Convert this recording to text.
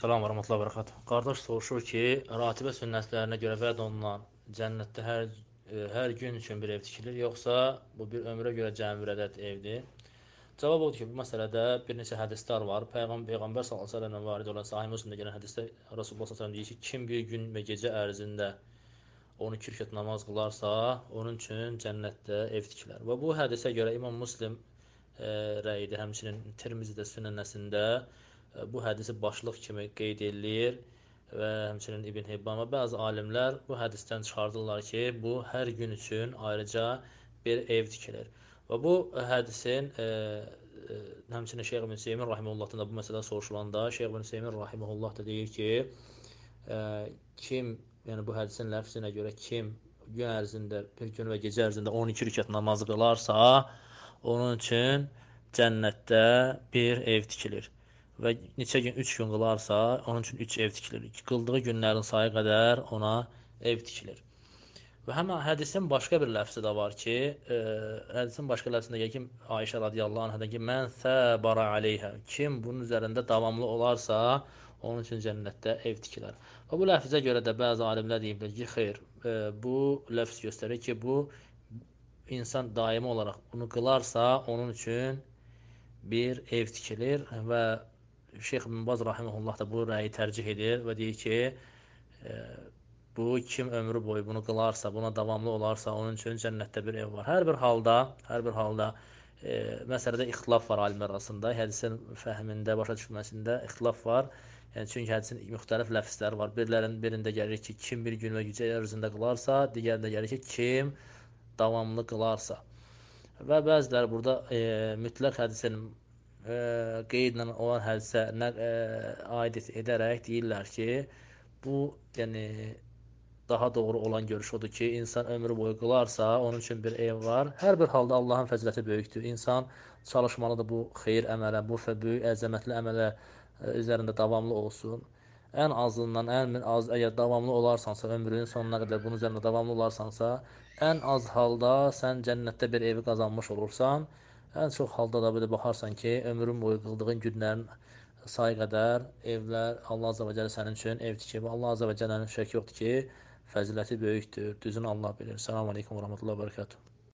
Salam və rəhmətullah və bərəkatuh. Qardaş soruşur ki, ratibə sünnətlərinə görə vəd olunan cənnətdə hər gün üçün bir ev tikilir, yoxsa bu bir ömrə görə cəmi bir ədəd evdir? Cavab odur ki, bu məsələdə bir neçə hədislər var. Peyğəmbər sallallahu əleyhi və səlləmdən varid olan Sahih Müslimdə gələn hədisdə Rasulullah sallallahu əleyhi və səlləm deyir ki, kim bir gün və gecə ərzində 12 rükət namaz qılarsa, onun üçün cənnətdə ev tikilər. Və bu hədisə görə İmam Müslim rəyidir, həmçinin Tirmizidə Sünənəsində bu hədisi başlıq kimi qeyd edilir və həmçinin İbn Hibban və bəzi alimlər bu hədisdən çıxardırlar ki, bu hər gün üçün ayrıca bir ev tikilir. Və bu hədisin həmçinin Şeyx İbn Hüseymin rahimehullahdan da bu məsələ soruşulanda Şeyx İbn Hüseymin rahimehullah da deyir ki, kim, yəni bu hədisin ləfzinə görə kim gün ərzində, bir gün və gecə ərzində 12 rükət namaz qılarsa, onun üçün cənnətdə bir ev tikilir. Və neçə gün, 3 gün qılarsa, onun üçün 3 ev tikilir. Qıldığı günlərin sayı qədər ona ev tikilir. Və həmin hədisin başqa bir ləfzi də var ki, hədisin başqa ləfzində gəlir ki, Ayşə radiyallahu anhadan ki, mən səbara aleyhə, kim bunun üzərində davamlı olarsa, onun üçün cənnətdə ev tikilər. Və bu ləfzə görə də bəzi alimlər deyiblər ki, xeyr, bu ləfz göstərir ki, bu insan daimi olaraq bunu qılarsa, onun üçün bir ev tikilir və Şeyx İbn Baz rahimehullah da bu rəyi tərcih edir və deyir ki, bu kim ömrü boyu bunu qılarsa, buna davamlı olarsa, onun üçün cənnətdə bir ev var. Hər bir halda məsələdə ixtilaf var alimlər arasında. Hədisin fəhmində, başa düşülməsində ixtilaf var. Yəni çünki hədisin müxtəlif ləfzləri var. Birində gəlir ki, kim bir gün və gecə ərzində qılarsa, digərində gəlir ki, kim davamlı qılarsa. Və bəziləri burada mütləq hədisin qeydlə olan hədisə aid edərək deyirlər ki, bu yəni daha doğru olan görüş odur ki, insan ömrü boyu qılarsa, onun üçün bir ev var. Hər bir halda Allahın fəziləti böyükdür. İnsan çalışmalıdır bu xeyir əmələ, bu böyük əzəmətli əmələ üzərində davamlı olsun. Ən azından, ən az əgər davamlı olarsansa, ömrünün sonuna qədər bunun üzərində davamlı olarsansa, ən az halda sən cənnətdə bir evi qazanmış olursan. Ən çox halda da belə baxarsan ki, ömrün boyu qıldığın günlərin sayı qədər evlər Allah Azza və Cəllə sənin üçün ev tikib. Allah Azza və Cəllənin şək yoxdur ki, fəziləti böyükdür. Düzünü Allah bilir. Selamun Aleyküm və Rahmetullah və Bərəkatuhu.